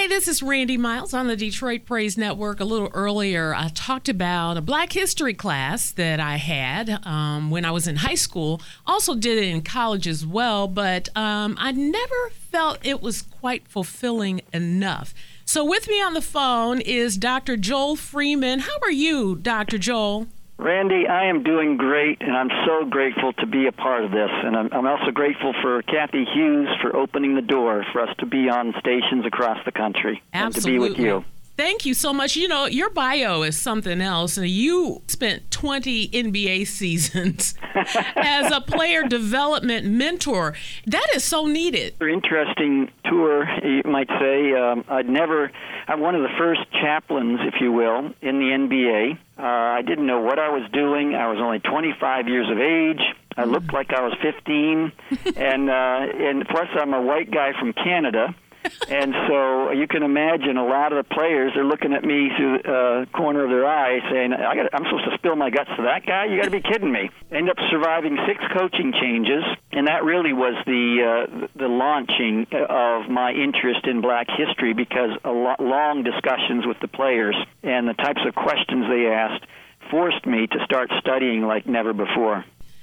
This is Randy Miles on the Detroit Praise Network. A little earlier, I talked about a Black history class that I had when I was in high school. Also did it in college as well, but I never felt it was quite fulfilling enough. So with me on the phone is Dr. Joel Freeman. How are you, Dr. Joel? Randy, I am doing great, and I'm so grateful to be a part of this. And I'm also grateful for Kathy Hughes for opening the door for us to be on stations across the country. Absolutely. And to be with you. Thank you so much. You know, your bio is something else. You spent 20 NBA seasons as a player development mentor. That is so needed. Interesting tour, you might say. I'm one of the first chaplains, if you will, in the NBA. I didn't know what I was doing. I was only 25 years of age. I looked like I was 15. And plus, I'm a white guy from Canada. And so you can imagine a lot of the players are looking at me through the corner of their eye saying, I'm supposed to spill my guts to that guy? You got to be kidding me. Ended up surviving 6 coaching changes, and that really was the launching of my interest in Black history, because long discussions with the players and the types of questions they asked forced me to start studying like never before.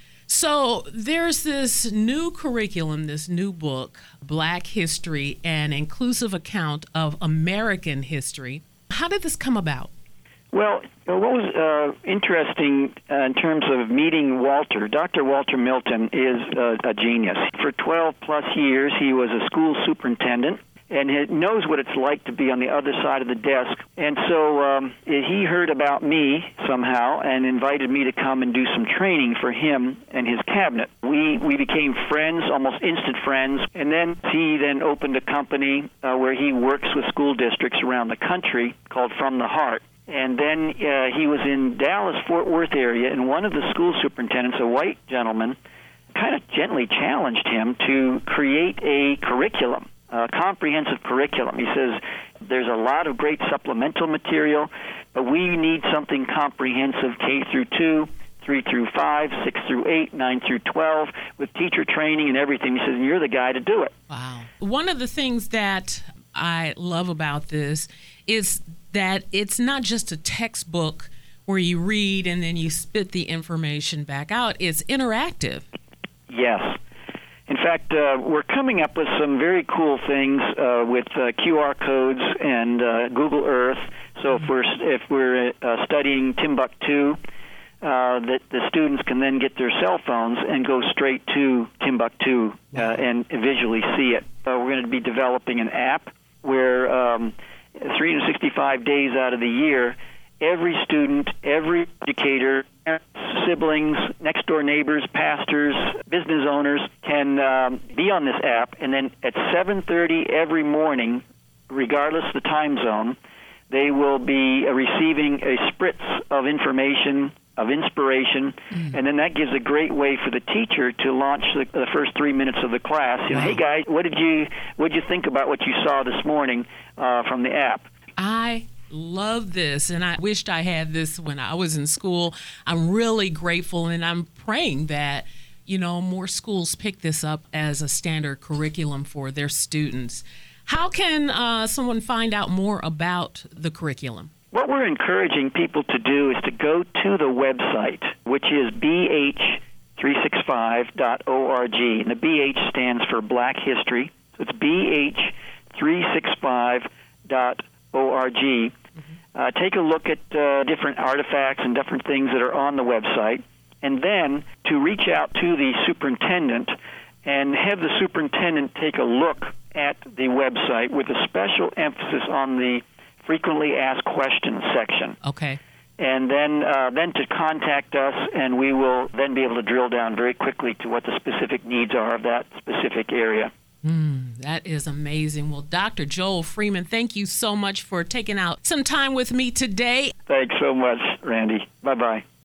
So there's this new curriculum, this new book, Black History, an inclusive account of American history. How did this come about? Well, what was interesting in terms of meeting Walter, Dr. Walter Milton is a genius. For 12-plus years, he was a school superintendent, and he knows what it's like to be on the other side of the desk. And so he heard about me somehow and invited me to come and do some training for him and his cabinet. We became friends, almost instant friends, and then he opened a company where he works with school districts around the country called From the Heart. And then he was in Dallas-Fort Worth area, and one of the school superintendents, a white gentleman, kind of gently challenged him to create a curriculum. Comprehensive curriculum. He says there's a lot of great supplemental material, but we need something comprehensive, K through 2, 3 through 5, 6 through 8, 9 through 12, with teacher training and everything. He says, you're the guy to do it. Wow. One of the things that I love about this is that it's not just a textbook where you read and then you spit the information back out. It's interactive. Yes. In fact, we're coming up with some very cool things with QR codes and Google Earth. So if we're studying Timbuktu, that the students can then get their cell phones and go straight to Timbuktu and visually see it. We're going to be developing an app where 365 days out of the year, every student, every educator, siblings, next-door neighbors, pastors, business owners can be on this app, and then at 7:30 every morning, regardless of the time zone, they will be receiving a spritz of information, of inspiration, and then that gives a great way for the teacher to launch the first 3 minutes of the class. You know, hey guys, what did you think about what you saw this morning from the app? I love this, and I wished I had this when I was in school. I'm really grateful, and I'm praying that, more schools pick this up as a standard curriculum for their students. How can someone find out more about the curriculum? What we're encouraging people to do is to go to the website, which is bh365.org. And the BH stands for Black History. So it's bh365.org. Take a look at different artifacts and different things that are on the website, and then to reach out to the superintendent and have the superintendent take a look at the website with a special emphasis on the frequently asked questions section. Okay. And then to contact us, and we will then be able to drill down very quickly to what the specific needs are of that specific area. That is amazing. Well, Dr. Joel Freeman, thank you so much for taking out some time with me today. Thanks so much, Randy. Bye-bye.